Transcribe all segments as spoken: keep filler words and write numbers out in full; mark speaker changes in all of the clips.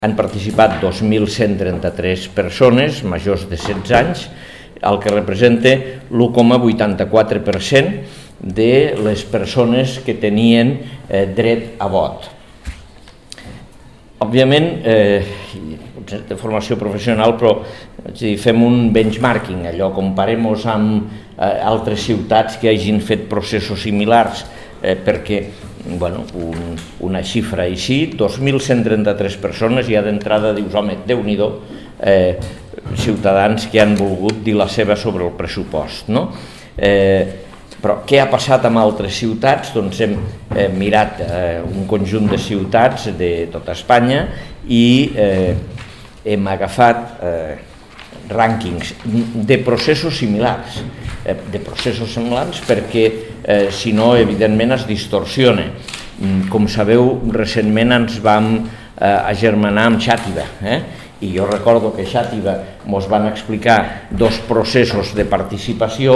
Speaker 1: Han participat dos mil cent trenta-tres persones majors de setze anys, el que representa l'u coma vuitanta-quatre per cent de les persones que tenien eh, dret a vot. Òbviament, eh, de formació professional, però dir, fem un benchmarking, allò, comparem-nos amb eh, altres ciutats que hagin fet processos similars, eh, perquè bueno, un, una xifra així, dos mil cent trenta-tres persones, ja d'entrada dius, home, Déu-n'hi-do, eh, ciutadans que han volgut dir la seva sobre el pressupost, no? Eh, però què ha passat amb altres ciutats? Doncs hem eh, mirat eh, un conjunt de ciutats de tota Espanya i eh, hem agafat eh, rànquings de processos similars, eh, de processos semblants perquè eh, si no, evidentment, es distorsiona. Com sabeu, recentment ens vam eh, agermanar amb Xàtiva, eh? I jo recordo que a Xàtiva ens van explicar dos processos de participació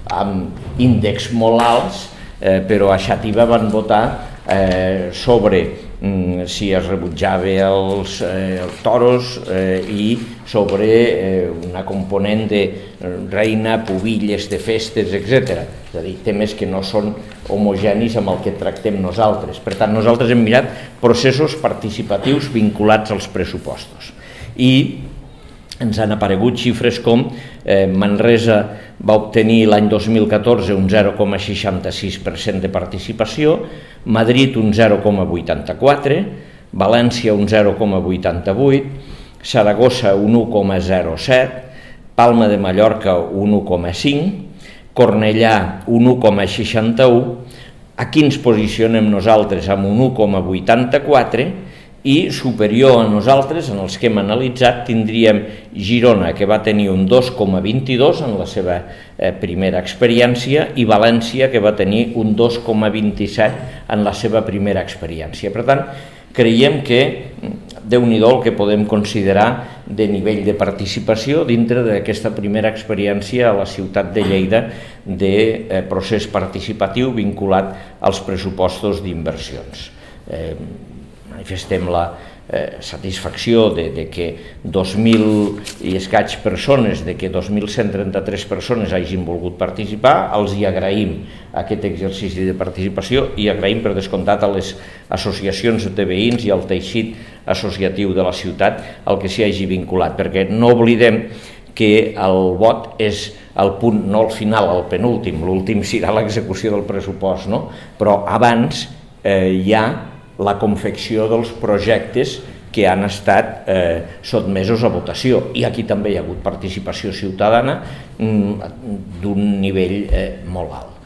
Speaker 1: amb índexs molt alts, eh, però a Xàtiva van votar eh, sobre mm, si es rebutjava els, eh, els toros eh, i sobre eh, una component de reina, pubilles, de festes, etcètera. És a dir, temes que no són homogenis amb el que tractem nosaltres. Per tant, nosaltres hem mirat processos participatius vinculats als pressupostos. I ens han aparegut xifres com eh, Manresa va obtenir l'any dos mil catorze un zero coma seixanta-sis per cent de participació, Madrid un zero coma vuitanta-quatre, València un zero coma vuitanta-vuit, Saragossa un u coma zero set, Palma de Mallorca un u coma cinc, Cornellà un u coma seixanta-u, aquí ens posicionem nosaltres amb un u coma vuitanta-quatre i superior a nosaltres, en els que hem analitzat, tindríem Girona, que va tenir un dos coma vint-i-dos en la seva eh, primera experiència, i València, que va tenir un dos coma vint-i-set en la seva primera experiència. Per tant, creiem que Déu-n'hi-do el que podem considerar de nivell de participació dintre d'aquesta primera experiència a la ciutat de Lleida de eh, procés participatiu vinculat als pressupostos d'inversions. Eh, manifestem la eh, satisfacció de, de que dos mil i escaig persones, de que dos mil cent trenta-tres persones hagin volgut participar, els hi agraïm aquest exercici de participació i agraïm per descomptat a les associacions de veïns i al teixit associatiu de la ciutat el que s'hi hagi vinculat, perquè no oblidem que el vot és el punt, no al final, el penúltim, l'últim serà l'execució del pressupost, no? Però abans eh, hi ha la confecció dels projectes que han estat eh, sotmesos a votació, i aquí també hi ha hagut participació ciutadana mm, d'un nivell eh, molt alt.